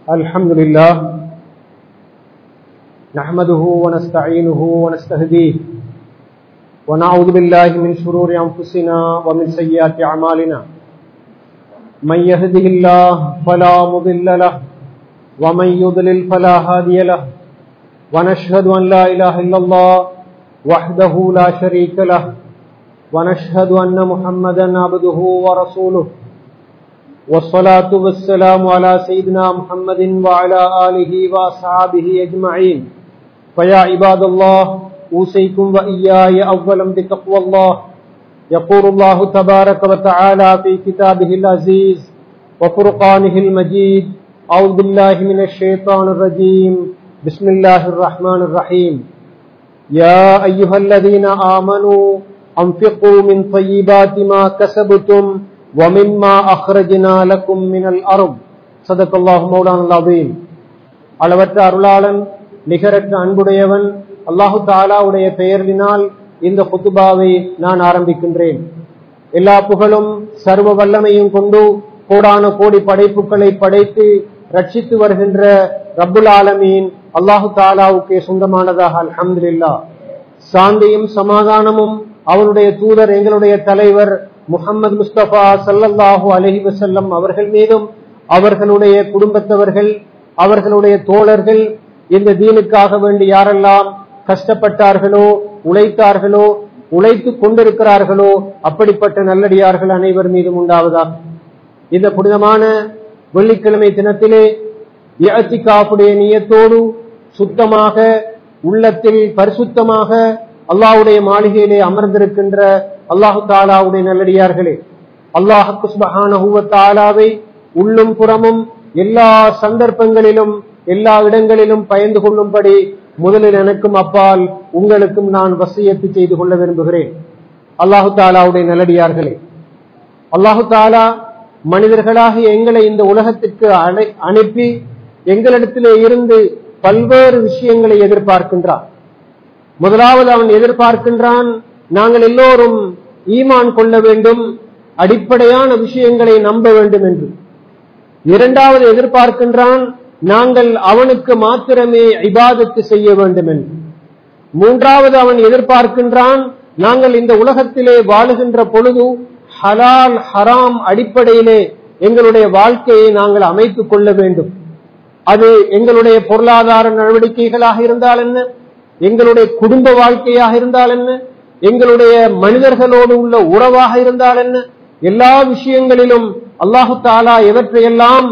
الحمد لله نحمده ونستعينه ونستهديه ونعوذ بالله من شرور أنفسنا ومن سيئات أعمالنا من يهده الله فلا مضل له ومن يضلل فلا هادي له ونشهد أن لا إله إلا الله وحده لا شريك له ونشهد أن محمدا عبده ورسوله والصلاة والسلام على سيدنا محمد وعلى آله وأصحابه أجمعين فيا عباد الله أوصيكم وإياي أولا بتقوى الله يقول الله تبارك وتعالى في كتابه العزيز وفرقانه المجيد أعوذ بالله من الشيطان الرجيم بسم الله الرحمن الرحيم يا أيها الذين آمنوا أنفقوا من طيبات ما كسبتم ومما أخرجنا لكم من الأرض صدق الله مولانا العظيم. அளவற்ற அருளாளன் நிகரற்ற அன்புடையவன் அல்லாஹு தஆலாவுடைய பெயரினால் இந்த குத்துபாவை நான் ஆரம்பிக்கின்றேன். எல்லா புகழும் சர்வ வல்லமையும் கொண்டு கோடான கோடி படைப்புகளை படைத்து ரட்சித்து வருகின்ற ரப்புல் ஆலமீன் அல்லாஹு தஆலாவுக்கே சொந்தமானதாக அல்ஹம்துலில்லாஹ். சாந்தியும் சமாதானமும் அவனுடைய தூதர் எங்களுடைய தலைவர் முஹம்மது முஸ்தபா ஸல்லல்லாஹு அலைஹி வஸல்லம் அவர்கள் மீதும் அவர்களுடைய குடும்பத்தவர்கள் அவர்களுடைய தோழர்கள் இந்த தீனுக்காக வேண்டி யாரெல்லாம் கஷ்டப்பட்டார்களோ உழைத்தார்களோ உழைத்து கொண்டிருக்கிறார்களோ அப்படிப்பட்ட நல்லடியார்கள் அனைவர் மீதும் உண்டாவதாக. இந்த புனிதமான வெள்ளிக்கிழமை தினத்திலே இஅ்திகாஃபுடைய நியத்தோடு சுத்தமாக உள்ளத்தில் பரிசுத்தமாக அல்லாஹ்வுடைய மாளிகையிலே அமர்ந்திருக்கின்ற அல்லாஹு தஆலாவுடைய நல்லடியார்களே, அல்லாஹ் சுப்ஹானஹு வ தஆலாவை உள்ளும் புறமும் எல்லா சந்தர்ப்பங்களிலும் எல்லா இடங்களிலும் பயந்து கொள்ளும்படி முதலில் எனக்கும் அப்பால் உங்களுக்கும் நான் வசியத்து செய்து கொள்ள விரும்புகிறேன். அல்லாஹு தஆலாவுடைய நல்லடியார்களே, அல்லாஹு தஆலா மனிதர்களாக எங்களை இந்த உலகத்திற்கு அனுப்பி எங்களிடத்திலே இருந்து பல்வேறு விஷயங்களை எதிர்பார்க்கின்றான். முதலாவது அவன் எதிர்பார்க்கின்றான் நாங்கள் எல்லோரும் ஈமான் கொள்ள வேண்டும், அடிப்படையான விஷயங்களை நம்ப வேண்டும் என்று. இரண்டாவது எதிர்பார்க்கின்றான் நாங்கள் அவனுக்கு மாத்திரமே இபாதத்து செய்ய வேண்டும் என்று. மூன்றாவது அவன் எதிர்பார்க்கின்றான் நாங்கள் இந்த உலகத்திலே வாழுகின்ற பொழுது ஹலால் ஹராம் அடிப்படையிலே எங்களுடைய வாழ்க்கையை நாங்கள் அமைத்துக் கொள்ள வேண்டும். அது எங்களுடைய பொருளாதார நடவடிக்கைகளாக இருந்தால் என்ன, எங்களுடைய குடும்ப வாழ்க்கையாக இருந்தால் என்ன, எங்களுடைய மனிதர்களோடு உள்ள உறவாக இருந்தால் என்ன, எல்லா விஷயங்களிலும் அல்லாஹு தஆலா எவற்றையெல்லாம்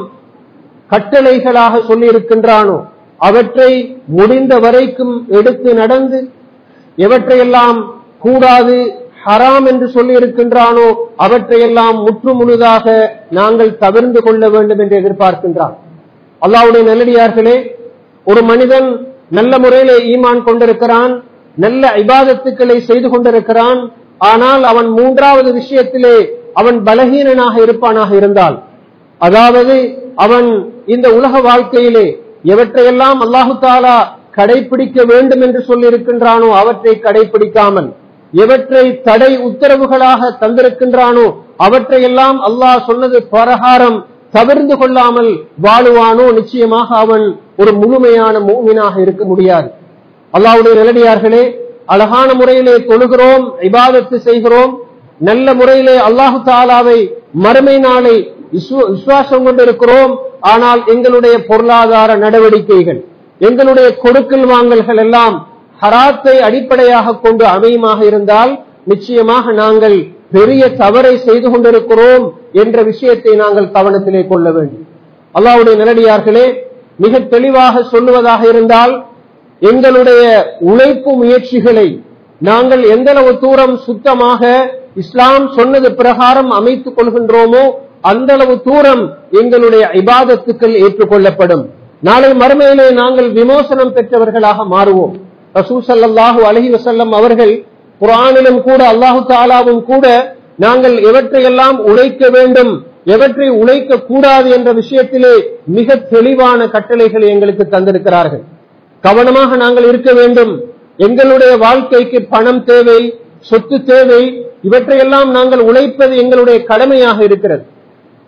கட்டளைகளாக சொல்லி இருக்கின்றானோ அவற்றை முடிந்த வரைக்கும் எடுத்து நடந்து, எவற்றையெல்லாம் கூடாது ஹராம் என்று சொல்லி இருக்கின்றானோ அவற்றையெல்லாம் முற்று முழுதாக நாங்கள் தவிர்ந்து கொள்ள வேண்டும் என்று எதிர்பார்க்கின்றான். அல்லாஹ்வுடைய நல்லடியார்களே, ஒரு மனிதன் நல்ல முறையிலே ஈமான் கொண்டிருக்கிறான், நல்ல இபாதத்துக்களை செய்து கொண்டிருக்கிறான். ஆனால் அவன் மூன்றாவது விஷயத்திலே அவன் பலகீனனாக இருப்பானாக இருந்தால், அதாவது அவன் இந்த உலக வாழ்க்கையிலே எவற்றையெல்லாம் அல்லாஹு தஆலா கடைபிடிக்க வேண்டும் என்று சொல்லி இருக்கின்றானோ அவற்றை கடைபிடிக்காமல், எவற்றை தடை உத்தரவுகளாக தந்திருக்கின்றானோ அவற்றையெல்லாம் அல்லாஹ் சொன்னது பிரகாரம் தவிர்ந்து கொள்ளாமல் வாழுவானோ நிச்சயமாக அவன் ஒரு முழுமையான முஃமினாக இருக்க முடியாது. அல்லாஹ்வுடைய நல்லடியார்களே, அழகான முறையிலே தொழுகிறோம், இபாதத்து செய்கிறோம், நல்ல முறையிலே அல்லாஹு தஆலாவை மறுமை நாளை விசுவாசம் கொண்டிருக்கிறோம். ஆனால் எங்களுடைய பொருளாதார நடவடிக்கைகள், எங்களுடைய கொடுக்கல் வாங்கல்கள் எல்லாம் ஹராத்தை அடிப்படையாக கொண்டு அமையுமாக இருந்தால் நிச்சயமாக நாங்கள் பெரிய தவறை செய்து கொண்டிருக்கிறோம் என்ற விஷயத்தை நாங்கள் கவனத்திலே கொள்ள வேண்டும். அல்லாஹ்வுடைய நல்லடியார்களே, மிக தெளிவாக சொல்லுவதாக இருந்தால் எங்களுடைய உழைப்பு முயற்சிகளை நாங்கள் எந்தளவு தூரம் சுத்தமாக இஸ்லாம் சொன்னது பிரகாரம் அமைத்துக் கொள்கின்றோமோ அந்த அளவு தூரம் எங்களுடைய இபாதத்துக்கள் ஏற்றுக்கொள்ளப்படும். நாளை மறுமையிலே நாங்கள் விமோசனம் பெற்றவர்களாக மாறுவோம். ரசூல் ஸல்லல்லாஹு அலைஹி வஸல்லம் அவர்கள் குர்ஆனிலும் கூட அல்லாஹு தஆலாவும் கூட நாங்கள் எவற்றையெல்லாம் உழைக்க வேண்டும் எவற்றை உழைக்க கூடாது என்ற விஷயத்திலே மிக தெளிவான கட்டளைகளை எங்களுக்கு தந்திருக்கிறார்கள். கவனமாக நாங்கள் இருக்க வேண்டும். எங்களுடைய வாழ்க்கைக்கு பணம் தேவை, சொத்து தேவை, இவற்றையெல்லாம் நாங்கள் உழைப்பது எங்களுடைய கடமையாக இருக்கிறது.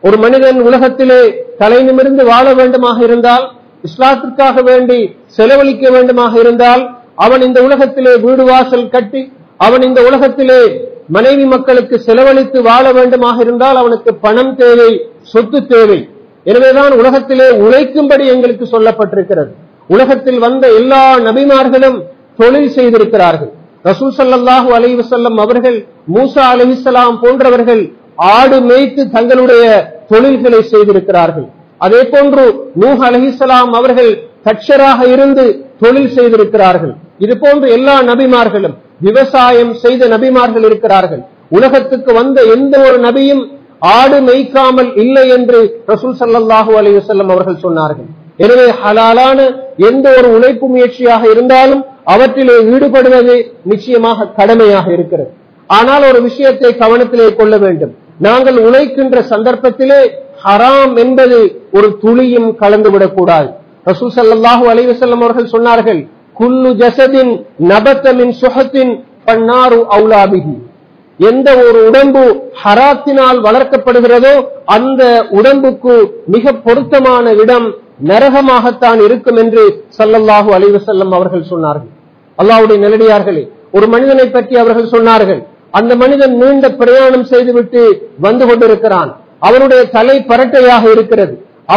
ஒரு மனிதன் உலகத்திலே தலை நிமிர்ந்து வாழ வேண்டுமாக இருந்தால், இஸ்லாத்திற்காக வேண்டி செலவழிக்க வேண்டுமாக இருந்தால், அவன் இந்த உலகத்திலே வீடு வாசல் கட்டி, அவன் இந்த உலகத்திலே மனைவி மக்களுக்கு செலவழித்து வாழ வேண்டுமாக இருந்தால் அவனுக்கு பணம் தேவை, சொத்து தேவை. எனவேதான் உலகத்திலே உழைக்கும்படி எங்களுக்கு சொல்லப்பட்டிருக்கிறது. உலகத்தில் வந்த எல்லா நபிமார்களும் தொழில் செய்திருக்கிறார்கள். ரசூல் ஸல்லல்லாஹு அலைஹி வஸல்லம் அவர்கள், மூசா அலைஹிஸ்ஸலாம் போன்றவர்கள் ஆடு மேய்த்து தங்களுடைய தொழில்களை செய்திருக்கிறார்கள். அதே போன்று நூஹ் அலைஹிஸ்ஸலாம் அவர்கள் தச்சராக இருந்து தொழில் செய்திருக்கிறார்கள். இது போன்று எல்லா நபிமார்களும் விவசாயம் செய்த நபிமார்கள் இருக்கிறார்கள். உலகத்துக்கு வந்த எந்த ஒரு நபியும் ஆடு மேய்க்காமல் இல்லை என்று ரசூல் ஸல்லல்லாஹு அலைஹி வஸல்லம் அவர்கள் சொன்னார்கள். எனவே ஹலாலான எந்த ஒரு உழைப்பு முயற்சியாக இருந்தாலும் அவற்றிலே ஈடுபடுவது நிச்சயமாக கடமையாக இருக்கிறது. ஆனால் ஒரு விஷயத்தை கவனத்திலே கொள்ள வேண்டும். நாங்கள் உழைக்கின்ற சந்தர்ப்பத்திலே ஹராம் என்பது ஒரு துளியும் கலந்துவிடக் கூடாது. ரசூல் ஸல்லல்லாஹு அலைஹி வஸல்லம் அவர்கள் சொன்னார்கள், குல்லு ஜஸதின் நபத மின் சுஹத்தின் ஃபன்னாரு அவுலா பிஹி. எந்த ஒரு உடம்பு ஹராத்தினால் வளர்க்கப்படுகிறதோ அந்த உடம்புக்கு மிக பொருத்தமான இடம் நரகமாகத்தான் இருக்கும் என்று ஸல்லல்லாஹு அலைஹி வஸல்லம் அவர்கள் சொன்னார்கள். அல்லாஹ்வுடைய நல்லடியார்களே, ஒரு மனிதனை பற்றி அவர்கள் சொன்னார்கள், அந்த மனிதன் நீண்ட பிரயாணம் செய்துவிட்டு வந்து கொண்டிருக்கிறான். அவனுடைய தலை பரட்டையாக இருக்கிறது,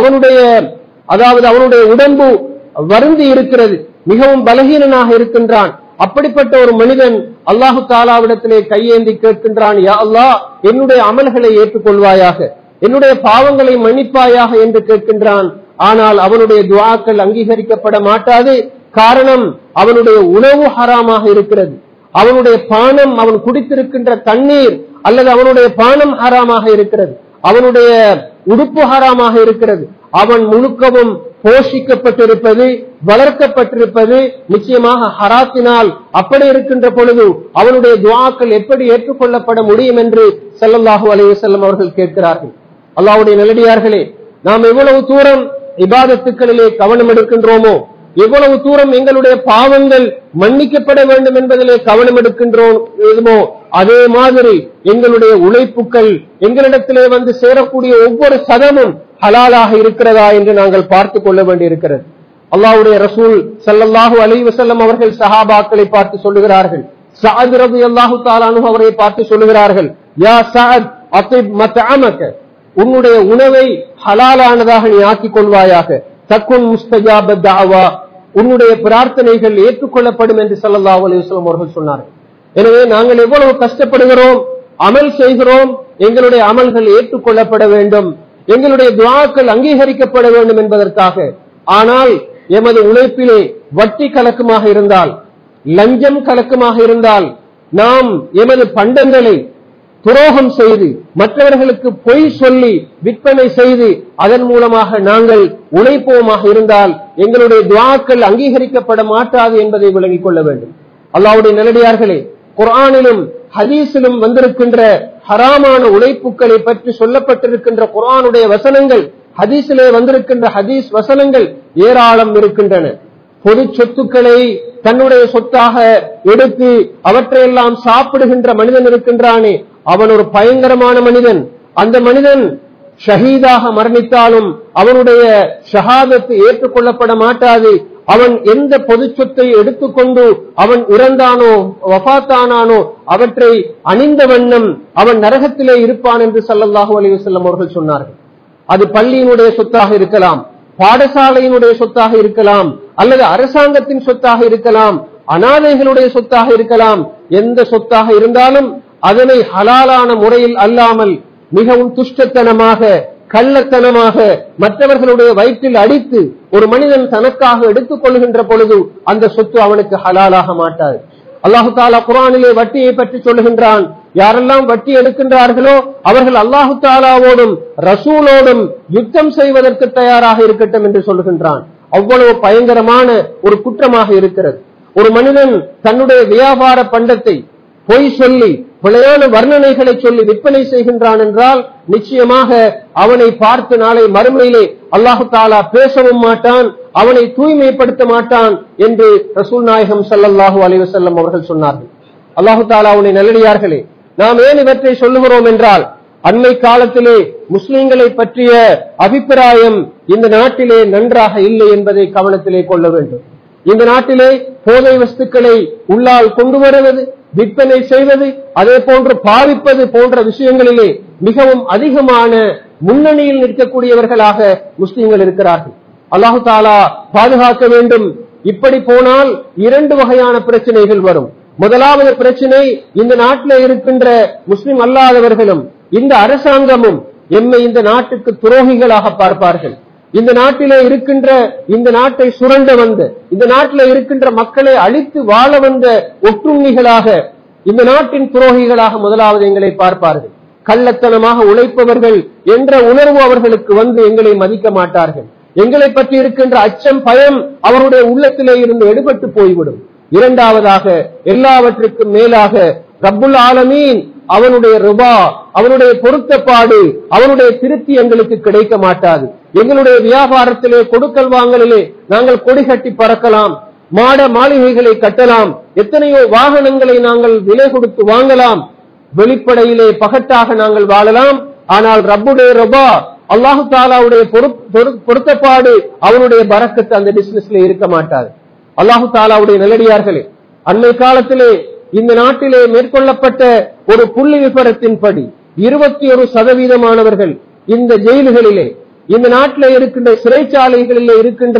அவனுடைய உடம்பு வருந்தி இருக்கிறது, மிகவும் பலகீனனாக இருக்கின்றான். அப்படிப்பட்ட ஒரு மனிதன் அல்லாஹு தாலாவிடத்திலே கையேந்தி கேட்கின்றான், யா அல்லாஹ், என்னுடைய அமல்களை ஏற்றுக்கொள்வாயாக, என்னுடைய பாவங்களை மன்னிப்பாயாக என்று கேட்கின்றான். ஆனால் அவனுடைய துஆக்கள் அங்கீகரிக்கப்பட மாட்டாது. காரணம், அவனுடைய உணவு ஹராமாக இருக்கிறது, அவனுடைய பானம், அவன் குடித்திருக்கின்ற தண்ணீர் அல்லது அவனுடைய பானம் ஹராமாக இருக்கிறது, அவனுடைய உடுப்பு ஹராமாக இருக்கிறது. அவன் முழுக்கவும் போஷிக்கப்பட்டிருப்பது, வளர்க்கப்பட்டிருப்பது நிச்சயமாக ஹராத்தினால். அப்படி இருக்கின்ற பொழுது அவனுடைய துஆக்கள் எப்படி ஏற்றுக்கொள்ளப்பட முடியும் என்று ஸல்லல்லாஹு அலைஹி வஸல்லம் அவர்கள் கேட்கிறார்கள். அல்லாஹ்வுடைய நல்லடியார்களே, நாம் எவ்வளவு தூரம் இபாதத்துக்களிலே கவனம் எடுக்கின்றோமோ, எவ்வளவு தூரம் எங்களுடைய பாவங்கள் மன்னிக்கப்பட வேண்டும் என்பதிலே கவனம் எடுக்கின்றோமோ, அதே மாதிரி எங்களுடைய உழைப்புக்கள், எங்களிடத்திலே வந்து சேரக்கூடிய ஒவ்வொரு சதமும் ஹலாலாக இருக்கிறதா என்று நாங்கள் பார்த்துக் கொள்ள வேண்டியிருக்கிறது. அல்லாஹ்வுடைய ரசூல் ஸல்லல்லாஹு அலைஹி வஸல்லம் அவர்கள் சஹாபாக்களை பார்த்து சொல்லுகிறார்கள், சஅத் ரலியல்லாஹு தஆலா அன்ஹு அவரை பார்த்து சொல்லுகிறார்கள், யா சஅத் அத்திப் மத்அமக, உன்னுடைய உணவை ஹலாலானதாக நீ ஆக்கிக் கொள்வாயாக, தக்குன் முஸ்தஜாப தஅவா, உன்னுடைய பிரார்த்தனைகள் ஏற்றுக்கொள்ளப்படும் என்று ஸல்லல்லாஹு அலைஹி வஸல்லம் அவர்கள் சொன்னார்கள். எனவே நாங்கள் எவ்வளவு கஷ்டப்படுகிறோம், அமல் செய்கிறோம், எங்களுடைய அமல்கள் ஏற்றுக்கொள்ளப்பட வேண்டும், எங்களுடைய துஆக்கள் அங்கீகரிக்கப்பட வேண்டும் என்பதற்காக. ஆனால் எமது உழைப்பிலே வட்டி கலக்கமாக இருந்தால், லஞ்சம் கலக்கமாக இருந்தால், நாம் எமது பண்டங்களை துரோகம் செய்து மற்றவர்களுக்கு பொய் சொல்லி விற்பனை செய்து அதன் மூலமாக நாங்கள் உழைப்போமாக இருந்தால் எங்களுடைய துஆக்கள் அங்கீகரிக்கப்பட மாட்டாது என்பதை விளங்கிக் கொள்ள வேண்டும். அல்லாஹ்வுடைய நல்லடியார்களே, குர்ஆனிலும் ஹதீஸிலும் வந்திருக்கின்ற ஹராமான உழைப்புகளை பற்றி சொல்லப்பட்டிருக்கின்ற குர்ஆனுடைய வசனங்கள், ஹதீஸிலே வந்திருக்கின்ற ஹதீஸ் வசனங்கள் ஏராளம் இருக்கின்றன. பொது சொத்துக்களை தன்னுடைய சொத்தாக எடுத்து அவற்றையெல்லாம் சாப்பிடுகின்ற மனிதன் இருக்கின்றானே, அவன் ஒரு பயங்கரமான மனிதன். அந்த மனிதன் ஷஹீதாக மரணித்தாலும் அவனுடைய ஷஹாதத்து ஏற்றுக்கொள்ளப்பட மாட்டாது. அவன் எந்த பொது சொத்தை எடுத்துக்கொண்டு அவன் இறந்தானோ, வஃபாத்தானானோ, அவற்றை அணிந்த வண்ணம் அவன் நரகத்திலே இருப்பான் என்று ஸல்லல்லாஹு அலைஹி வஸல்லம் அவர்கள் சொன்னார்கள். அது பள்ளியினுடைய சொத்தாக இருக்கலாம், பாடசாலையினுடைய சொத்தாக இருக்கலாம், அல்லது அரசாங்கத்தின் சொத்தாக இருக்கலாம், அனாதைகளுடைய சொத்தாக இருக்கலாம். எந்த சொத்தாக இருந்தாலும் அதனை ஹலாலான முறையில் அல்லாமல் மிகவும் துஷ்டத்தனமாக, கள்ளத்தனமாக மற்றவர்களுடைய வயிற்றில் அடித்து ஒரு மனிதன் தனக்காக எடுத்துக் கொள்கின்ற பொழுது அந்த சொத்து அவனுக்கு ஹலாலாக மாட்டாது. அல்லாஹு தஆலா குர்ஆனிலே வட்டியை பற்றி சொல்லுகின்றான், யாரெல்லாம் வட்டி எடுக்கின்றார்களோ அவர்கள் அல்லாஹு தஆலாவோடும் ரசூலோடும் யுத்தம் செய்வதற்கு தயாராக இருக்கட்டும் என்று சொல்லுகின்றான். அவ்வளவு பயங்கரமான ஒரு குற்றமாக இருக்கிறது. ஒரு மனிதன் தன்னுடைய வியாபார பண்டத்தை பொய் சொல்லி பிழையான வர்ணனைகளை சொல்லி விற்பனை செய்கின்றான் என்றால் நிச்சயமாக அவனை பார்த்து நாளை மறுமையிலே அல்லாஹு தஆலா பேசவும் மாட்டான், அவனை தூய்மைப்படுத்த மாட்டான் என்று ரசூல் நாயகம் ஸல்லல்லாஹு அலைஹி வஸல்லம் அவர்கள் சொன்னார்கள். அல்லாஹு தஆலா அவனை நல்லடியார்களே, நாம் ஏன் இவற்றை சொல்லுகிறோம் என்றால் அண்மை காலத்திலே முஸ்லிம்களை பற்றிய அபிப்பிராயம் இந்த நாட்டிலே நன்றாக இல்லை என்பதை கவனத்திலே கொள்ள வேண்டும். இந்த நாட்டிலே போதை வஸ்துக்களை உள்ளால் கொண்டு வருவது, விற்பனை செய்வது, அதே போன்று பாவிப்பது போன்ற விஷயங்களிலே மிகவும் அதிகமான முன்னணியில் நிற்கக்கூடியவர்களாக முஸ்லிம்கள் இருக்கிறார்கள். அல்லாஹு தாலா பாதுகாக்க வேண்டும். இப்படி போனால் இரண்டு வகையான பிரச்சனைகள் வரும். முதலாவது பிரச்சனை, இந்த நாட்டில் இருக்கின்ற முஸ்லிம் அல்லாதவர்களும் இந்த அரசாங்கமும் எம்மை இந்த நாட்டுக்கு துரோகிகளாக பார்ப்பார்கள். இந்த நாட்டிலே இருக்கின்ற, இந்த நாட்டை சுரண்ட வந்த, இந்த நாட்டில் இருக்கின்ற மக்களை அழித்து வாழ வந்த ஒற்றுண்ணிகளாக, இந்த நாட்டின் துரோகிகளாக முதலாவது எங்களை பார்ப்பார்கள். கள்ளத்தனமாக உழைப்பவர்கள் என்ற உணர்வு அவர்களுக்கு வந்து எங்களை மதிக்க மாட்டார்கள். எங்களை பற்றி இருக்கின்ற அச்சம், பயம் அவருடைய உள்ளத்திலே இருந்து எடுபட்டு போய்விடும். இரண்டாவதாக, எல்லாவற்றுக்கும் மேலாக ரப்புல் ஆலமீன் அவனுடைய ருபா, அவனுடைய பொருத்தப்பாடு, அவனுடைய திருப்தி எங்களுக்கு கிடைக்க மாட்டாது. எங்களுடைய வியாபாரத்திலே, கொடுக்கல் வாங்கலிலே நாங்கள் கொடி கட்டி பறக்கலாம், மாட மாளிகைகளை கட்டலாம், எத்தனையோ வாகனங்களை நாங்கள் விலை கொடுத்து வாங்கலாம், வெளிப்படையிலே பகட்டாக நாங்கள் வாழலாம். ஆனால் ரப்புடைய ருபா, அல்லாஹு தாலாவுடைய பொருத்தப்பாடு, அவனுடைய பரக்கத்து அந்த பிசினஸ்ல இருக்க மாட்டாது. அல்லாஹு தாலாவுடைய நல்லடியார்களே, அண்மை காலத்திலே இந்த நாட்டிலே மேற்கொள்ளப்பட்ட ஒரு புள்ளி விபரத்தின்படி 21% இந்த ஜெயில்களிலே, இந்த நாட்டிலே இருக்கின்ற சிறைச்சாலைகளிலே இருக்கின்ற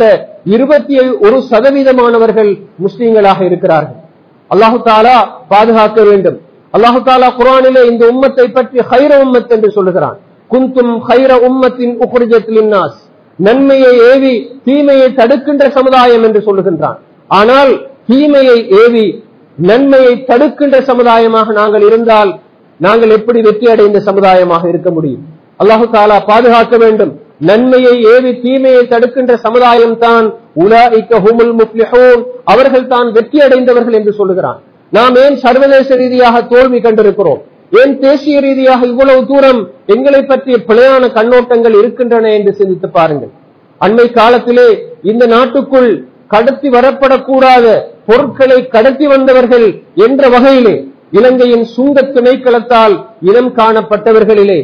21% முஸ்லிம்களாக இருக்கிறார்கள். அல்லாஹு தாலா பாதுகாக்க வேண்டும். அல்லாஹு தாலா குர்ஆனிலே இந்த உம்மத்தை பற்றி ஹைர உம்மத் என்று சொல்லுகிறான். குந்தும் ஹைர உம்மத்தின் உக்ரிஜத் லின்னாஸ், நன்மையை ஏவி தீமையை தடுக்கின்ற சமுதாயம் என்று சொல்லுகின்றான். ஆனால் தீமையை ஏவி நன்மையை தடுக்கின்ற சமுதாயமாக நாங்கள் இருந்தால் நாங்கள் எப்படி வெற்றி அடைந்த சமுதாயமாக இருக்க முடியும்? அல்லாஹு தாலா பாதுகாக்க வேண்டும். நன்மையை ஏவி தீமையை தடுக்கின்ற சமுதாயம் தான் உலாஇக ஹுமுல் முஃப்லிஹூன், அவர்கள் தான் வெற்றி அடைந்தவர்கள் என்று சொல்லுகிறான். நாம் ஏன் சர்வதேச ரீதியாக தோல்வி கண்டிருக்கிறோம்? ஏன் தேசிய ரீதியாக இவ்வளவு தூரம் எங்களை பற்றிய பிழையான கண்ணோட்டங்கள் இருக்கின்றன என்று சிந்தித்து பாருங்கள். அண்மை காலத்திலே இந்த நாட்டுக்குள் கடத்தி வரப்படக்கூடாத பொருட்களை கடத்தி வந்தவர்கள் என்ற வகையிலே இலங்கையின் சுங்க திணைக்களத்தால் இனம் காணப்பட்டவர்களிலே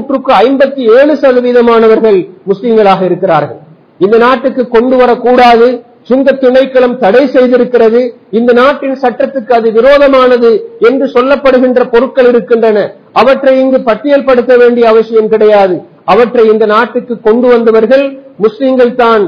157% முஸ்லிம்களாக இருக்கிறார்கள். இந்த நாட்டுக்கு கொண்டு வரக்கூடாது, சுங்க திணைக்களம் தடை செய்திருக்கிறது, இந்த நாட்டின் சட்டத்துக்கு அது விரோதமானது என்று சொல்லப்படுகின்ற பொருட்கள் இருக்கின்றன. அவற்றை இங்கு பட்டியல்படுத்த வேண்டிய அவசியம் கிடையாது. அவற்றை இந்த நாட்டுக்கு கொண்டு வந்தவர்கள் முஸ்லிம்கள் தான்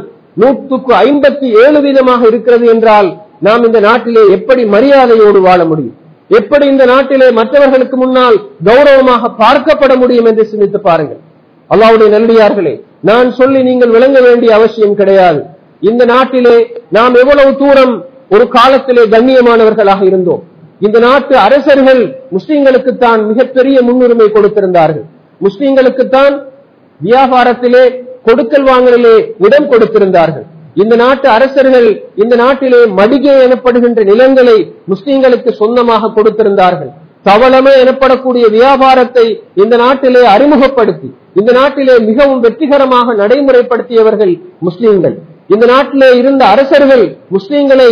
157% இருக்கிறது என்றால் நாம் இந்த நாட்டிலே எப்படி மரியாதையோடு வாழ முடியும்? எப்படி இந்த நாட்டிலே மற்றவர்களுக்கு முன்னால் கௌரவமாக பார்க்கப்பட முடியும் என்று சிந்தித்து பாருங்கள். அல்லாஹ்வுடைய நல்லடியார்களே, நான் சொல்லி நீங்கள் விளங்க வேண்டிய அவசியம் கிடையாது. இந்த நாட்டிலே நாம் எவ்வளவு தூரம் ஒரு காலத்திலே கண்ணியமானவர்களாக இருந்தோம். இந்த நாட்டு அரசர்கள் முஸ்லிம்களுக்குத்தான் மிகப்பெரிய முன்னுரிமை கொடுத்திருந்தார்கள். முஸ்லிம்களுக்குத்தான் வியாபாரத்திலே, கொடுக்கல் வாங்கலிலே இடம் கொடுத்திருந்தார்கள். இந்த நாட்டு அரசர்கள் இந்த நாட்டிலே மடிகை எனப்படுகின்ற நிலங்களை முஸ்லிம்களுக்கு சொந்தமாக கொடுத்திருந்தார்கள். தவளமை எனப்படக்கூடிய வியாபாரத்தை இந்த நாட்டிலே அறிமுகப்படுத்தி இந்த நாட்டிலே மிகவும் வெற்றிகரமாக நடைமுறைப்படுத்தியவர்கள் முஸ்லிம்கள். இந்த நாட்டிலே இருந்த அரசர்கள் முஸ்லிம்களை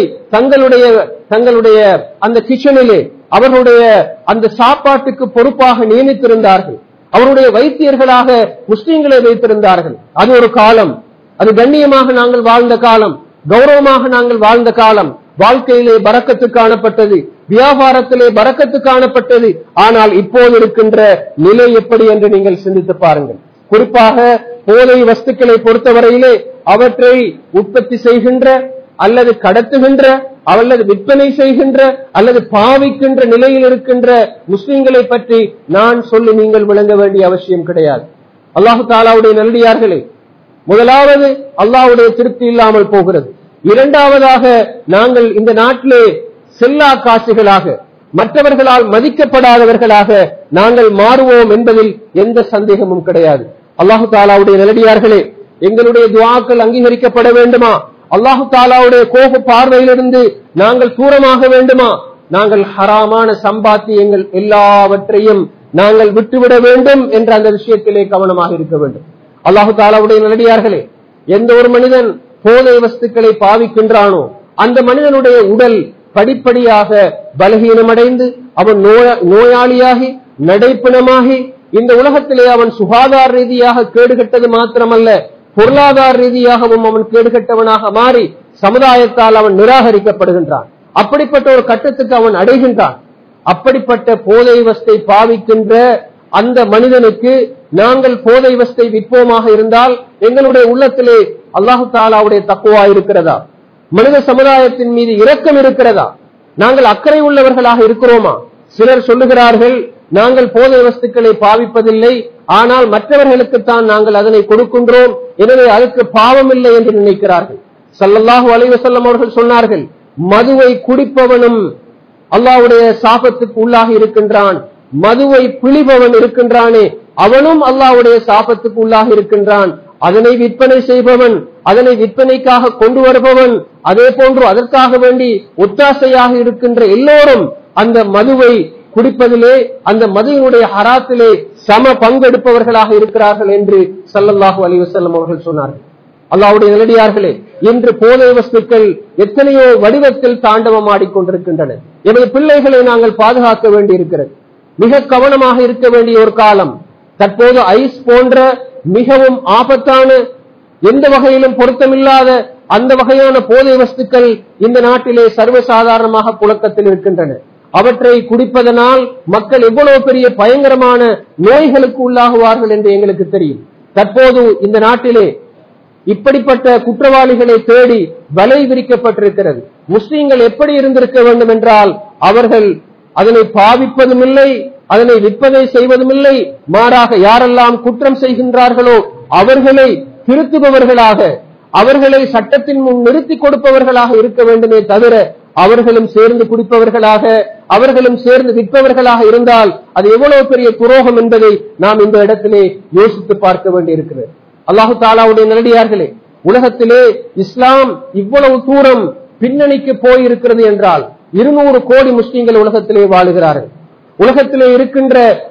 தங்களுடைய அந்த கிச்சனிலே அவர்களுடைய அந்த சாப்பாட்டுக்கு பொறுப்பாக நியமித்திருந்தார்கள். அவருடைய வைத்தியர்களாக முஸ்லிம்களை வைத்திருந்தார்கள். அது ஒரு காலம். அது கண்ணியமாக நாங்கள் வாழ்ந்த காலம், கௌரவமாக நாங்கள் வாழ்ந்த காலம். வாழ்க்கையிலே பரக்கத்து காணப்பட்டது, வியாபாரத்திலே பரக்கத்து காணப்பட்டது. ஆனால் இப்போது இருக்கின்ற நிலை எப்படி என்று நீங்கள் சிந்தித்து பாருங்கள். குறிப்பாக போதை வஸ்துக்களை பொறுத்தவரையிலே அவற்றை உற்பத்தி செய்கின்ற அல்லது கடத்துகின்ற அல்லது விற்பனை செய்கின்ற அல்லது பாவிக்கின்ற நிலையில் இருக்கின்ற முஸ்லிம்களை பற்றி நான் சொல்லி நீங்கள் விளங்க வேண்டிய அவசியம் கிடையாது. அல்லாஹு தாலாவுடைய நல்லடியார்களே, முதலாவது அல்லாஹ்வுடைய திருப்தி இல்லாமல் போகிறது. இரண்டாவதாக நாங்கள் இந்த நாட்டிலே செல்லா காசுகளாக, மற்றவர்களால் மதிக்கப்படாதவர்களாக நாங்கள் மாறுவோம் என்பதில் எந்த சந்தேகமும் கிடையாது. அல்லாஹு தாலாவுடைய நல்லடியார்களே, எங்களுடைய துஆக்கள் அங்கீகரிக்கப்பட வேண்டுமா? அல்லாஹு தாலாவுடைய கோப பார்வையிலிருந்து நாங்கள் தூரமாக வேண்டுமா? நாங்கள் ஹராமான சம்பாத்தியங்கள் எல்லாவற்றையும் நாங்கள் விட்டுவிட வேண்டும் என்ற அந்த விஷயத்திலே கவனமாக இருக்க வேண்டும். அல்லாஹு தாலாவுடைய நல்லடியார்களே, எந்த ஒரு மனிதன் போதை வஸ்துக்களை பாவிக்கின்றானோ அந்த மனிதனுடைய உடல் படிப்படியாக பலகீனமடைந்து அவன் நோயாளியாகி நடைப்பிணமாகி இந்த உலகத்திலே அவன் சுகாதார ரீதியாக கேடுகட்டது மாத்திரமல்ல, பொருளாதார ரீதியாகவும் அவன் கேடுகட்டவனாக மாறி சமுதாயத்தால் அவன் நிராகரிக்கப்படுகின்றான். அப்படிப்பட்ட ஒரு கட்டத்துக்கு அவன் அடைகின்றான். அப்படிப்பட்ட போதை வஸ்தை பாவிக்கின்ற அந்த மனிதனுக்கு நாங்கள் போதை வஸ்தை விற்போமாக இருந்தால் எங்களுடைய உள்ளத்திலே அல்லாஹு தாலாவுடைய தக்குவா இருக்கிறதா? மனித சமுதாயத்தின் மீது இரக்கம் இருக்கிறதா? நாங்கள் அக்கறை உள்ளவர்களாக இருக்கிறோமா? சிலர் சொல்லுகிறார்கள், நாங்கள் போதை வஸ்துக்களை பாவிப்பதில்லை, ஆனால் மற்றவர்களுக்குத்தான் நாங்கள் அதனை கொடுக்கின்றோம், எனவே அதுக்கு பாவம் இல்லை என்று நினைக்கிறார்கள். ஸல்லல்லாஹு அலைஹி வஸல்லம் அவர்கள் சொன்னார்கள், மதுவை குடிப்பவனும் அல்லாஹ்வுடைய சாபத்துக்கு உள்ளாகி இருக்கின்றான், மதுவை பிழிபவன் இருக்கின்றானே அவனும் அல்லாஹ்வுடைய சாபத்துக்கு உள்ளாகி இருக்கின்றான். அதனை விற்பனை செய்பவன், அதனை விற்பனைக்காக கொண்டு வருபவன், அதே போன்று அதற்காக வேண்டி ஒத்தாசையாக இருக்கின்ற எல்லோரும் அந்த மதுவை குடிப்பதிலே, அந்த மதுவினுடைய ஹராத்திலே சம பங்கெடுப்பவர்களாக இருக்கிறார்கள் என்று ஸல்லல்லாஹு அலைஹி வஸல்லம் அவர்கள் சொன்னார்கள். அல்லாஹ்வுடைய நல்லடியார்களே, இன்று போதை வஸ்துக்கள் எத்தனையோ வடிவத்தில் தாண்டவம் ஆடிக்கொண்டிருக்கின்றன. எமது பிள்ளைகளை நாங்கள் பாதுகாக்க வேண்டி இருக்கிறது. மிக கவனமாக இருக்க வேண்டிய ஒரு காலம். தற்போது ஐஸ் போன்ற மிகவும் ஆபத்தான, எந்த வகையிலும் பொருத்தமில்லாத அந்த வகையான போதை வஸ்துக்கள் இந்த நாட்டிலே சர்வசாதாரணமாக புழக்கத்தில் இருக்கின்றன. அவற்றை குடிப்பதனால் மக்கள் எவ்வளவு பெரிய பயங்கரமான நோய்களுக்கு உள்ளாகுவார்கள் என்று எங்களுக்கு தெரியும். தற்போது இந்த நாட்டிலே இப்படிப்பட்ட குற்றவாளிகளை தேடி வலை விரிக்கப்பட்டிருக்கிறது. முஸ்லிம்கள் எப்படி இருந்திருக்க வேண்டும் என்றால், அவர்கள் அதனை பாவிப்பதும் இல்லை, அதனை விற்பனை செய்வதும் இல்லை, மாறாக யாரெல்லாம் குற்றம் செய்கின்றார்களோ அவர்களை திருத்துபவர்களாக, அவர்களை சட்டத்தின் முன் நிறுத்தி கொடுப்பவர்களாக இருக்க வேண்டுமே தவிர, அவர்களும் சேர்ந்து குடிப்பவர்களாக, அவர்களும் சேர்ந்து விற்பவர்களாக இருந்தால் அது எவ்வளவு பெரிய துரோகம் என்பதை நாம் இந்த இடத்திலே யோசித்து பார்க்க வேண்டியிருக்கிறது. அல்லாஹு தாலாவுடைய நல்லடியார்களே, உலகத்திலே இஸ்லாம் இவ்வளவு தூரம் பின்னணிக்கு போயிருக்கிறது என்றால் 200 கோடி முஸ்லிம்கள் உலகத்திலே வாழுகிறார்கள். உலகத்திலே இருக்கின்ற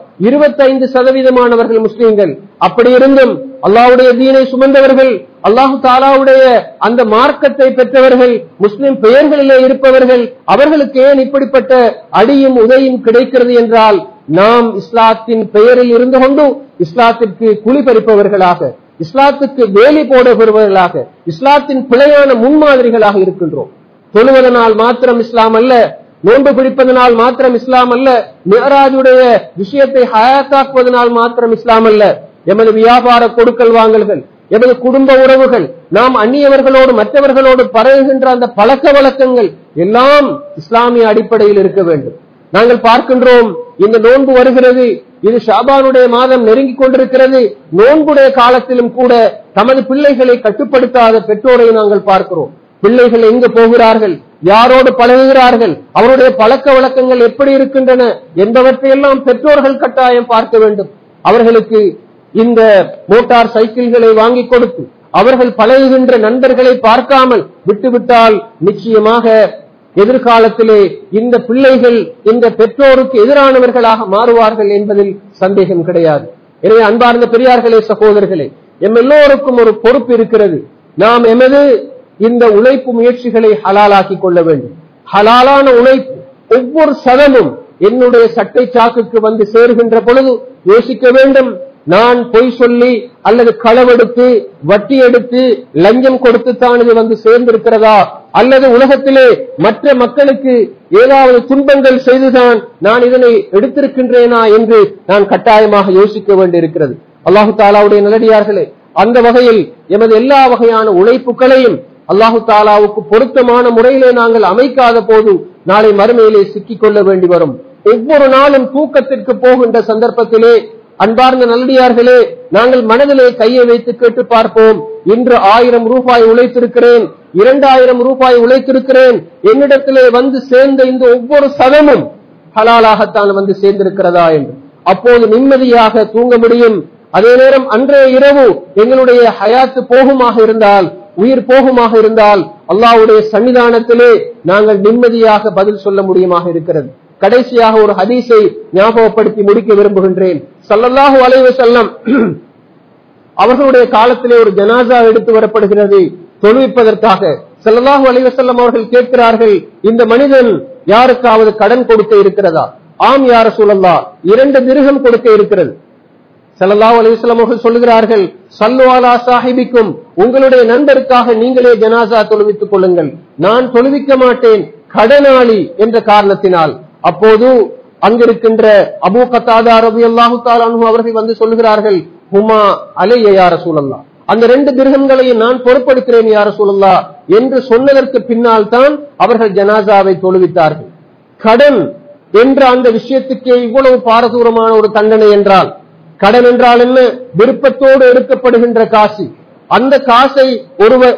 25% முஸ்லிம்கள். அப்படி இருந்தும் அல்லாஹ்வுடைய தீனை சுமந்தவர்கள், அல்லாஹு தாலாவுடைய அந்த மார்க்கத்தை பெற்றவர்கள், முஸ்லிம் பெயர்களிலே இருப்பவர்கள், அவர்களுக்கு ஏன் இப்படிப்பட்ட அடியும் உதையும் கிடைக்கிறது என்றால், நாம் இஸ்லாத்தின் பெயரில் இருந்து கொண்டு இஸ்லாத்திற்கு குழி பறிப்பவர்களாக, இஸ்லாத்துக்கு வேலி போடுபவர்களாக, இஸ்லாத்தின் பிழையான முன்மாதிரிகளாக இருக்கின்றோம். தொழுவதனால் மாத்திரம் இஸ்லாம் அல்ல, நோன்பு பிடிப்பதனால் மாத்திரம் இஸ்லாம் அல்ல, மிஅராஜுடைய விஷயத்தை ஹயாத்தாக்குவதனால் மாத்திரம் இஸ்லாம் அல்ல. எமது வியாபார கொடுக்கல் வாங்கல்கள், எமது குடும்ப உறவுகள், நாம் அந்நியவர்களோடு மற்றவர்களோடு பரவுகின்ற அந்த பழக்க வழக்கங்கள் எல்லாம் இஸ்லாமிய அடிப்படையில் இருக்க வேண்டும். நாங்கள் பார்க்கின்றோம், இந்த நோன்பு வருகிறது, இது ஷாபானுடைய மாதம் நெருங்கிக் கொண்டிருக்கிறது. நோன்புடைய காலத்திலும் கூட தமது பிள்ளைகளை கட்டுப்படுத்தாத பெற்றோரை நாங்கள் பார்க்கிறோம். பிள்ளைகள் எங்கு போகிறார்கள், யாரோடு பழகுகிறார்கள், அவருடைய பழக்க வழக்கங்கள் எப்படி இருக்கின்றன என்பவற்றையெல்லாம் பெற்றோர்கள் கட்டாயம் பார்க்க வேண்டும். அவர்களுக்கு இந்த மோட்டார் சைக்கிள்களை வாங்கி கொடுத்து அவர்கள் பழகுகின்ற நண்பர்களை பார்க்காமல் விட்டுவிட்டால் நிச்சயமாக எதிர்காலத்திலே இந்த பிள்ளைகள் இந்த பெற்றோருக்கு எதிரானவர்களாக மாறுவார்கள் என்பதில் சந்தேகம் கிடையாது. எனவே அன்பார்ந்த பெரியார்களே, சகோதரர்களே, எம் எல்லோருக்கும் ஒரு பொறுப்பு இருக்கிறது. நாம் எமது இந்த உழைப்பு முயற்சிகளை ஹலாலாக்கி கொள்ள வேண்டும். ஹலாலான உழைப்பு ஒவ்வொரு சதமும் என்னுடைய சட்டை சாக்குக்கு வந்து சேருகின்ற பொழுது யோசிக்க வேண்டும், நான் பொய் சொல்லி அல்லது களவெடுத்து வட்டி எடுத்து லஞ்சம் கொடுத்துத்தான் இது வந்து சேர்ந்திருக்கிறதா, அல்லது உலகத்திலே மற்ற மக்களுக்கு ஏதாவது துன்பங்கள் செய்துதான் நான் இதனை எடுத்திருக்கின்றேனா என்று நான் கட்டாயமாக யோசிக்க வேண்டியிருக்கிறது. அல்லாஹு தாலாவுடைய நல்லடியார்களே, அந்த வகையில் எமது எல்லா வகையான உழைப்புகளையும் அல்லாஹு தாலாவுக்கு பொருத்தமான முறையிலே நாங்கள் அமைக்காத போது நாளை மறுமையிலே சிக்கிக் கொள்ள வேண்டி வரும். ஒவ்வொரு நாளும் தூக்கத்திற்கு போகின்ற சந்தர்ப்பத்திலே அன்பார்ந்த நல்லடியார்களே, நாங்கள் மனதிலே கையை வைத்து கேட்டு பார்ப்போம். இன்று 1000 ரூபாய் உழைத்திருக்கிறேன், 2000 ரூபாய் உழைத்திருக்கிறேன், என்னிடத்திலே வந்து சேர்ந்த இந்த ஒவ்வொரு சதமும் ஹலாலாகத்தான் வந்து சேர்ந்திருக்கிறதா என்று அப்போது நிம்மதியாக தூங்க முடியும். அதே நேரம் அன்றைய இரவு எங்களுடைய ஹயாத்து போகுமாக இருந்தால், உயிர் போகுமாக இருந்தால், அல்லாஹ்வுடைய சன்னிதானத்திலே நாங்கள் நிம்மதியாக பதில் சொல்ல முடியுமாக இருக்கிறது. கடைசியாக ஒரு ஹதீஸை ஞாபகப்படுத்தி முடிக்க விரும்புகின்றேன். ஸல்லல்லாஹு அலைஹி வஸல்லம் அவர்களுடைய காலத்திலே ஒரு ஜனாசா எடுத்து வரப்படுகிறது தொழுவிப்பதற்காக. ஸல்லல்லாஹு அலைஹி வஸல்லம் அவர்கள் கேட்கிறார்கள், இந்த மனிதன் யாருக்காவது கடன் கொடுக்க இருக்கிறதா? ஆம் யா ரசூலல்லாஹ், 2 திர்ஹம் கொடுக்க இருக்கிறது. ஸல்லல்லாஹு அலைஹி வஸல்லம் அவர்கள் சொல்கிறார்கள், ஸல்லு அலா ஸாஹிபிக்கும், உங்களுடைய நண்பருக்காக நீங்களே ஜனாசா தொழுவித்துக் கொள்ளுங்கள். நான் தொழுவிக்க மாட்டேன் கடனாளி என்ற காரணத்தினால். அப்போது அங்கிருக்கின்ற அபூ கத்தாதா ரலியல்லாஹு தஆலா அன்ஹு அவர்கள் வந்து சொல்கிறார்கள், ஹுமா அலைய யா ரசூலல்லாஹ், அந்த 2 திர்ஹம்களை நான் பொறுப்படுக்கிறேன் யா ரசூலல்லாஹ் என்று சொன்னதற்கு பின்னால் தான் அவர்கள் ஜனாசாவை தொழுவித்தார்கள். கடன் என்ற அந்த விஷயத்துக்கே இவ்வளவு பாரதூரமான ஒரு தண்டனை என்றால், கடன் என்றால் என்ன? விருப்பத்தோடு எடுக்கப்படுகின்ற காசு. அந்த காசை ஒருவர்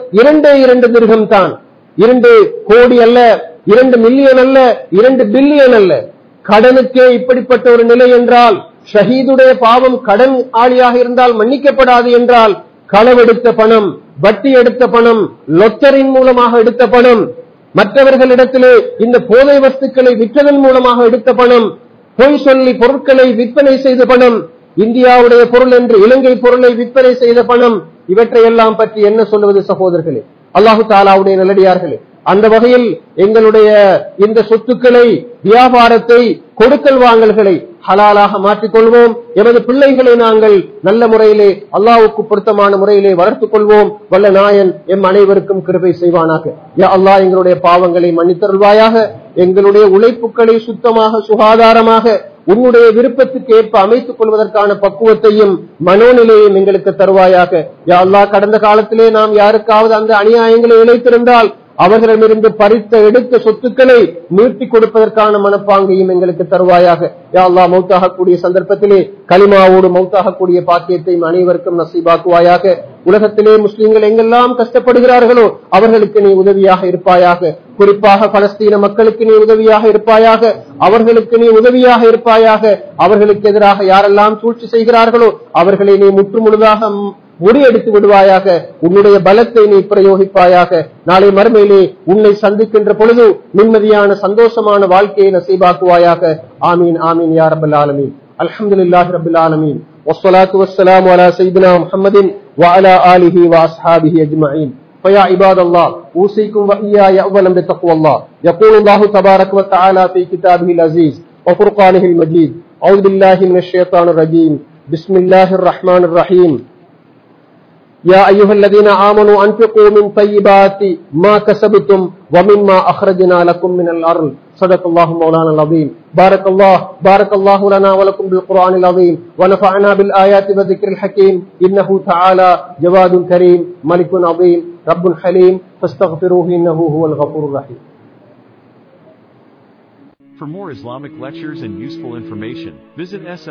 2 திர்ஹம் தான், 2 கோடி அல்ல, 2 மில்லியன் அல்ல, 2 பில்லியன் அல்ல. கடனுக்கே இப்படிப்பட்ட ஒரு நிலை என்றால், ஷஹீதுடைய பாவம் கடன் ஆளியாக இருந்தால் மன்னிக்கப்படாது என்றால், களவெடுத்த பணம், வட்டி எடுத்த பணம், லொத்தரின் மூலமாக எடுத்த பணம், மற்றவர்களிடத்திலே இந்த போதை வஸ்துக்களை விற்றதன் மூலமாக எடுத்த பணம், பொய் சொல்லி பொருட்களை விற்பனை செய்த பணம், இந்தியாவுடைய பொருள் என்று இலங்கை பொருளை விற்பனை செய்த பணம், இவற்றையெல்லாம் பற்றி என்ன சொல்வது சகோதரர்களே, அல்லாஹு தஆலாவுடைய நல்லடியார்களே. அந்த வகையில் எங்களுடைய இந்த சொத்துக்களை, வியாபாரத்தை, கொடுக்கல் வாங்கல்களை ஹலாலாக மாற்றிக் கொள்வோம். எமது பிள்ளைகளை நாங்கள் நல்ல முறையிலே, அல்லாஹ்வுக்கு பொருத்தமான முறையிலே வளர்த்துக் கொள்வோம். வல்ல நாயன் எம் அனைவருக்கும் கிருபை செய்வானாக. யா அல்லாஹ், எங்களுடைய பாவங்களை மன்னித்தருள்வாயாக. எங்களுடைய உழைப்புகளை சுத்தமாக, சுகாதாரமாக, உன்னுடைய விருப்பத்துக்கு ஏற்ப அமைத்துக் கொள்வதற்கான பக்குவத்தையும் மனோநிலையும் எங்களுக்கு தருவாயாக. யா அல்லாஹ், கடந்த காலத்திலே நாம் யாருக்காவது அந்த அநியாயங்களை இழைத்திருந்தால் அவர்களிடமிருந்து பறித்த எடுத்த சொத்துக்களை மீட்டி கொடுப்பதற்கான மனப்பாங்கையும் எங்களுக்கு தருவாயாக. யா அல்லாஹ், மௌத்தாகக்கூடிய சந்தர்ப்பத்திலே கலிமாவோடு மௌத்தாகக்கூடிய பாக்கியத்தை அனைவருக்கும் நசீபாக்குவாயாக. உலகத்திலே முஸ்லிம்கள் எங்கெல்லாம் கஷ்டப்படுகிறார்களோ அவர்களுக்கு நீ உதவியாக இருப்பாயாக. குறிப்பாக பலஸ்தீன மக்களுக்கு நீ உதவியாக இருப்பாயாக. அவர்களுக்கு நீ உதவியாக இருப்பாயாக. அவர்களுக்கு எதிராக யாரெல்லாம் சூழ்ச்சி செய்கிறார்களோ அவர்களை நீ முற்று முழுதாக முறியடித்து விடுவாயாக. உன்னுடைய பலத்தை நீ பிரயோகிப்பாயாக. நாளை மறுமையிலே உன்னை சந்திக்கின்ற பொழுது நிம்மதியான சந்தோஷமான வாழ்க்கையை நசீபாக்குவாயாக. ஆமீன் ஆமீன் யா ரப்பல் ஆலமீன். அல்ஹம்துலில்லாஹி ரப்பில் ஆலமீன். வஸ்ஸலாத்து வஸ்ஸலாமு அலா சய்யிதினா முஹம்மதின் வ அலா ஆலிஹி வ அஸ்ஹாபிஹி அஜ்மஈன். فيا عباد الله اوصيكم واياي اولا بتقوى الله. يقول الله تبارك وتعالى في كتابه العزيز وفرقانه المجيد: اعوذ بالله من الشيطان الرجيم. بسم الله الرحمن الرحيم. يا أيها الذين آمنوا أنفقوا من طيبات ما كسبتم ومما أخرجنا لكم من الأرض. صدق الله مولانا العظيم. بارك الله لنا ولكم بالقرآن العظيم ونفعنا بالآيات والذكر الحكيم. إنه تعالى جواد كريم ملك عظيم رب حليم فاستغفروه إنه هو الغفور الرحيم. For more Islamic lectures and useful information, visit